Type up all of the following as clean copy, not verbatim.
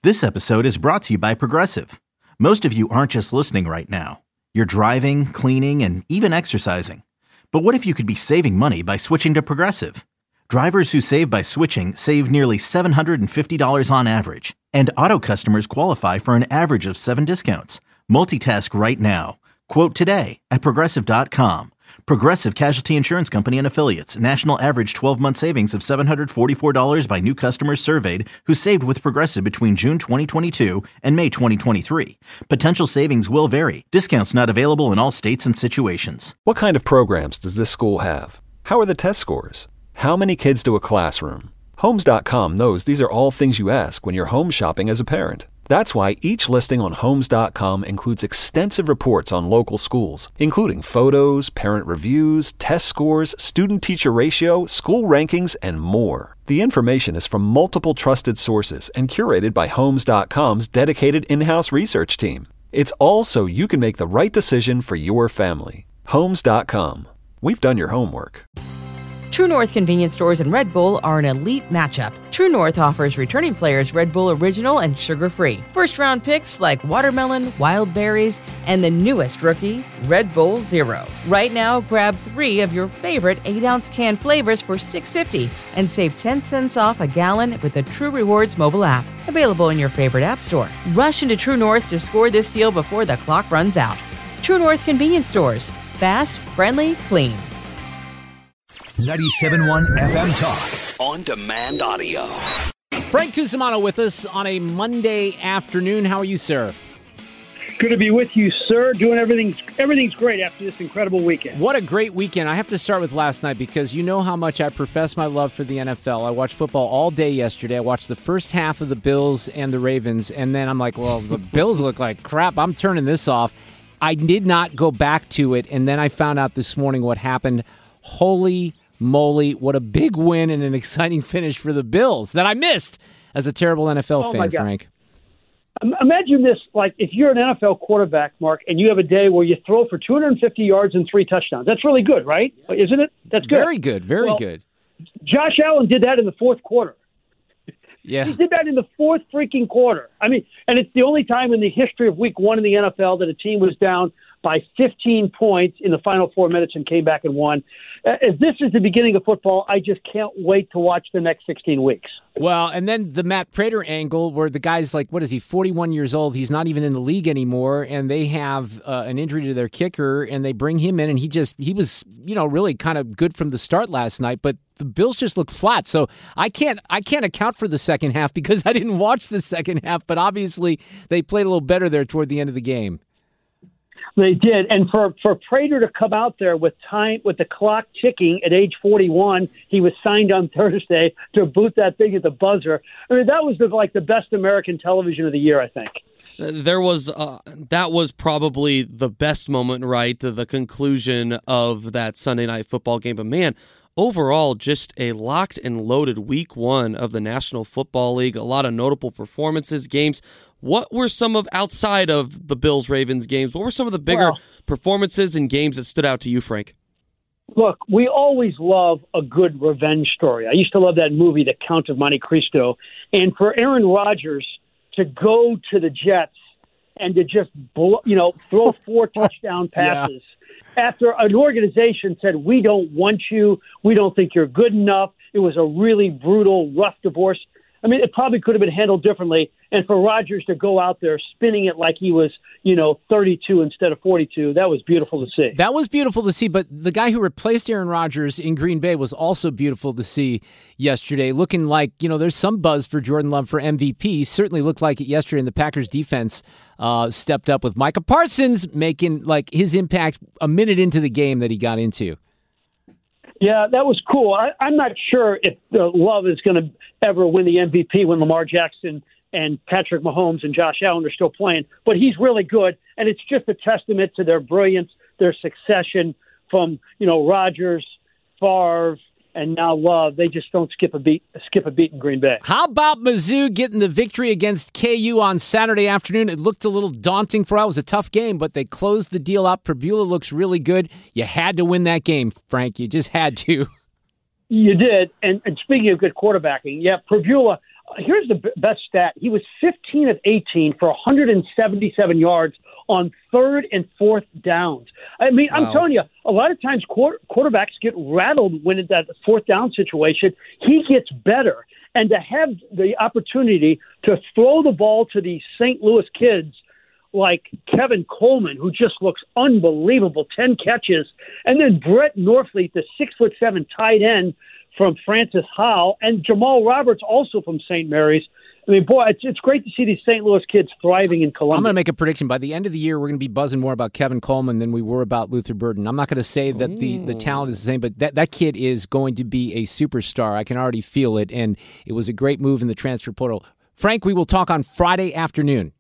This episode is brought to you by Progressive. Most of you aren't just listening right now. You're driving, cleaning, and even exercising. But what if you could be saving money by switching to Progressive? Drivers who save by switching save nearly $750 on average. And auto customers qualify for an average of 7 discounts. Multitask right now. Quote today at Progressive.com. Progressive Casualty Insurance Company and Affiliates. National average 12-month savings of $744 by new customers surveyed who saved with Progressive between June 2022 and May 2023. Potential savings will vary. Discounts not available in all states and situations. What kind of programs does this school have? How are the test scores? How many kids do a classroom? Homes.com knows these are all things you ask when you're home shopping as a parent. That's why each listing on Homes.com includes extensive reports on local schools, including photos, parent reviews, test scores, student-teacher ratio, school rankings, and more. The information is from multiple trusted sources and curated by Homes.com's dedicated in-house research team. It's all so you can make the right decision for your family. Homes.com. We've done your homework. True North convenience stores and Red Bull are an elite matchup. True North offers returning players Red Bull Original and sugar-free. First-round picks like watermelon, wild berries, and the newest rookie, Red Bull Zero. Right now, grab 3 of your favorite 8-ounce can flavors for $6.50 and save 10 cents off a gallon with the True Rewards mobile app. Available in your favorite app store. Rush into True North to score this deal before the clock runs out. True North convenience stores. Fast, friendly, clean. 97.1 FM Talk. On Demand Audio. Frank Cusimano with us on a Monday afternoon. How are you, sir? Good to be with you, sir. Doing everything's great after this incredible weekend. What a great weekend. I have to start with last night because you know how much I profess my love for the NFL. I watched football all day yesterday. I watched the first half of the Bills and the Ravens, and then I'm like, well, the Bills look like crap. I'm turning this off. I did not go back to it, and then I found out this morning what happened. Holy moly, what a big win and an exciting finish for the Bills that I missed as a terrible NFL fan, Frank. Imagine this, like if you're an NFL quarterback, Mark, and you have a day where you throw for 250 yards and 3 touchdowns. That's really good, right? Isn't it? That's good. Very good, very good. Josh Allen did that in the fourth quarter. Yeah. He did that in the fourth freaking quarter. I mean, and it's the only time in the history of week 1 in the NFL that a team was down by 15 points in the final 4 minutes and came back and won. If this is the beginning of football, I just can't wait to watch the next 16 weeks. Well, and then the Matt Prater angle where the guy's like, what is he, 41 years old? He's not even in the league anymore, and they have an injury to their kicker, and they bring him in, and he was, really kind of good from the start last night, but the Bills just look flat. So I can't account for the second half because I didn't watch the second half, but obviously they played a little better there toward the end of the game. They did, and for Prater to come out there with the clock ticking at age 41, he was signed on Thursday to boot that thing at the buzzer. I mean, that was the best American television of the year, I think. That was probably the best moment, right? The conclusion of that Sunday night football game. But man, overall, just a locked and loaded week 1 of the National Football League. A lot of notable performances, games. What were some of, outside of the Bills-Ravens games, what were some of the bigger performances and games that stood out to you, Frank? Look, we always love a good revenge story. I used to love that movie, The Count of Monte Cristo. And for Aaron Rodgers to go to the Jets and to just throw 4 touchdown passes after an organization said, we don't want you, we don't think you're good enough. It was a really brutal, rough divorce. I mean, it probably could have been handled differently. And for Rodgers to go out there spinning it like he was, 32 instead of 42, that was beautiful to see. That was beautiful to see. But the guy who replaced Aaron Rodgers in Green Bay was also beautiful to see yesterday, looking like, there's some buzz for Jordan Love for MVP. Certainly looked like it yesterday, and the Packers defense stepped up with Micah Parsons making his impact a minute into the game that he got into. Yeah, that was cool. I'm not sure if Love is going to ever win the MVP when Lamar Jackson and Patrick Mahomes and Josh Allen are still playing, but he's really good, and it's just a testament to their brilliance, their succession from Rodgers, Favre, and now Love. They just don't skip a beat in Green Bay. How about Mizzou getting the victory against KU on Saturday afternoon? It looked a little daunting for us. It was a tough game, but they closed the deal up. Prbula looks really good. You had to win that game, Frank. You just had to. You did. And speaking of good quarterbacking, Prbula, here's the best stat. He was 15 of 18 for 177 yards on third and fourth downs. I mean, wow. I'm telling you, a lot of times quarterbacks get rattled when in that fourth down situation. He gets better. And to have the opportunity to throw the ball to these St. Louis kids like Kevin Coleman, who just looks unbelievable, 10 catches, and then Brett Norfleet, the 6'7" tight end from Francis Howell, and Jamal Roberts, also from St. Mary's. I mean, boy, it's great to see these St. Louis kids thriving in Columbia. I'm going to make a prediction. By the end of the year, we're going to be buzzing more about Kevin Coleman than we were about Luther Burden. I'm not going to say that the talent is the same, but that kid is going to be a superstar. I can already feel it, and it was a great move in the transfer portal. Frank, we will talk on Friday afternoon.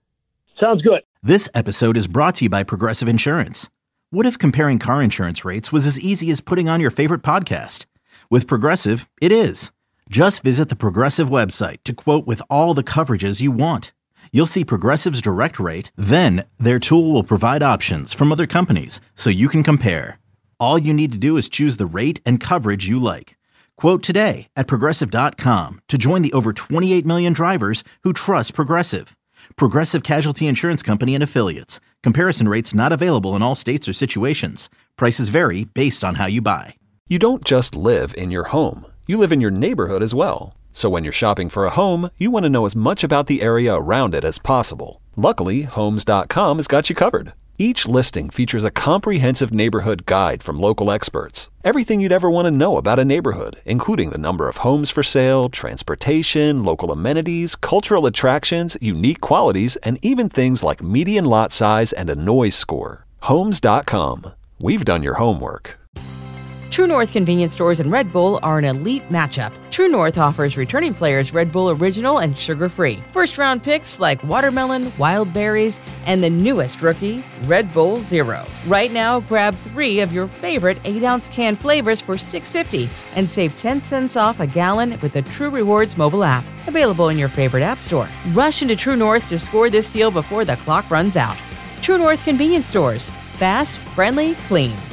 Sounds good. This episode is brought to you by Progressive Insurance. What if comparing car insurance rates was as easy as putting on your favorite podcast? With Progressive, it is. Just visit the Progressive website to quote with all the coverages you want. You'll see Progressive's direct rate, then their tool will provide options from other companies so you can compare. All you need to do is choose the rate and coverage you like. Quote today at Progressive.com to join the over 28 million drivers who trust Progressive. Progressive Casualty Insurance Company and Affiliates. Comparison rates not available in all states or situations. Prices vary based on how you buy. You don't just live in your home. You live in your neighborhood as well. So when you're shopping for a home, you want to know as much about the area around it as possible. Luckily, Homes.com has got you covered. Each listing features a comprehensive neighborhood guide from local experts. Everything you'd ever want to know about a neighborhood, including the number of homes for sale, transportation, local amenities, cultural attractions, unique qualities, and even things like median lot size and a noise score. Homes.com. We've done your homework. True North convenience stores and Red Bull are an elite matchup. True North offers returning players Red Bull Original and sugar-free. First-round picks like watermelon, wild berries, and the newest rookie, Red Bull Zero. Right now, grab 3 of your favorite 8-ounce can flavors for $6.50 and save 10 cents off a gallon with the True Rewards mobile app. Available in your favorite app store. Rush into True North to score this deal before the clock runs out. True North convenience stores. Fast, friendly, clean.